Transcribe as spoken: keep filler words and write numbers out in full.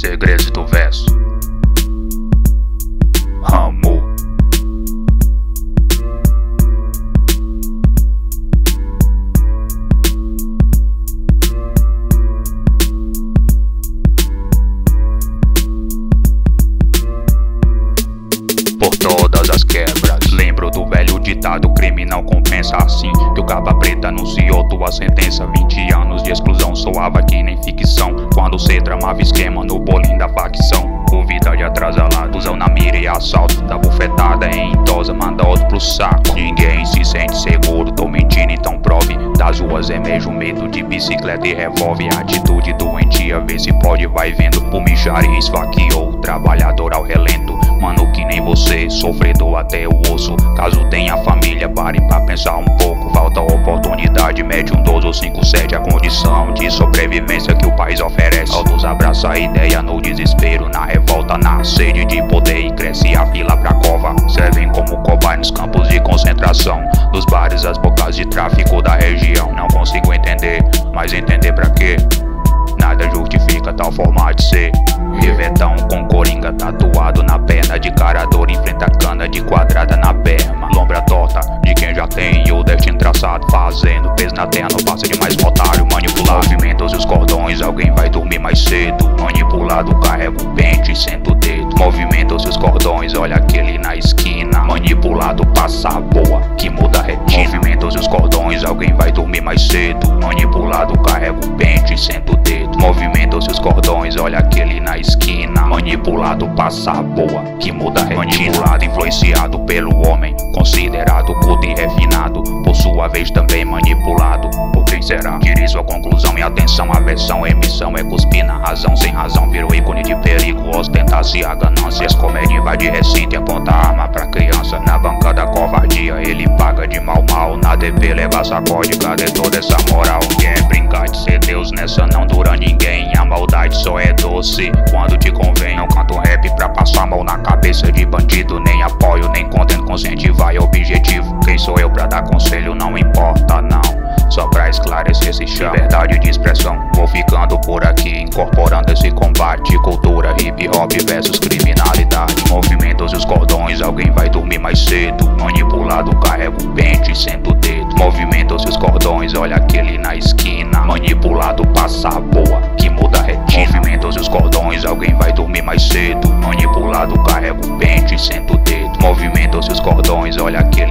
Segredos do verso. Ramo. Por todas as quebras. Lembro do velho ditado: crime não compensa. Assim que o capa preta anunciou tua sentença. Vinte anos de exclusão soava que nem ficção, quando cê tramava esquema no bolinho da facção. O vida de atrasalados na mira e assalto, da bufetada em tosa, manda outro pro saco. Ninguém se sente seguro, tô mentindo, então prove. Das ruas emerge o medo de bicicleta e revólver. Atitude doentia, vê se pode, vai vendo. O Michari esfaqueou, trabalhador ao relento. Mano que nem você, sofredor até o osso. Caso tenha família, pare pra pensar um pouco. Falta oportunidade, mete um doze ou cinco sete. A condição de sobrevivência que o país oferece. Todos abraçam a ideia no desespero, na revolta, na sede de poder, e cresce a fila pra cova. Servem como cobai nos campos de concentração, nos bares, as bocas de tráfico da região. Não consigo entender, mas entender pra quê? Nada justifica tal forma de ser. Rivetão com coringa tatuado na perna, de cara dor enfrenta cana de quadrada na berma. Lombra torta de quem já tem o destino traçado, fazendo peso na terra, não passa de mais um otário manipulado. Movimentos e os cordões, alguém vai dormir mais cedo. Manipulado, carrega o pente e senta o dedo. Movimentos e os cordões, olha aquele na esquina. Manipulado, passa a boa, que muda a retina. Movimentos e os cordões, alguém vai dormir mais cedo. Manipulado, carrega o pente e senta o dedo. Movimentos e os cordões, olha aquele na esquina. Manipulado, passa a boa, que muda a retina. Manipulado, influenciado pelo homem, considerado culto e refinado, por sua vez também manipulado. Por quem será? Tire sua conclusão e atenção. A versão, emissão é cuspir na razão. Sem razão virou ícone de perigo, ostentar-se a ganância. Comédia invade recinto e aponta a arma pra criança. Na banca da covardia ele paga de mal mal. Na T V leva sacode, cadê toda essa moral? Quer brincar de ser Deus, nessa não dura ninguém. A maldade só é doce quando te convém. Não canto rap pra passar mal na cabeça de bandido, nem apoio, nem contento consciente vai objetivo. Quem sou eu pra dar conselho? Não importa não, só pra esclarecer esse chão. Liberdade de expressão, vou ficando por aqui, incorporando esse combate. Cultura, hip hop versus criminalidade. Movimentos e os cordões, alguém vai dormir mais cedo. Manipulado, carrega o pente e senta o dedo. Movimentos e os cordões, olha aquele na esquina. Manipulado, passa a boa, que muda a retina. Movimentos e os cordões, alguém vai dormir mais cedo. Manipulado, carrega o pente e senta o dedo. Movimentos e os cordões, olha aquele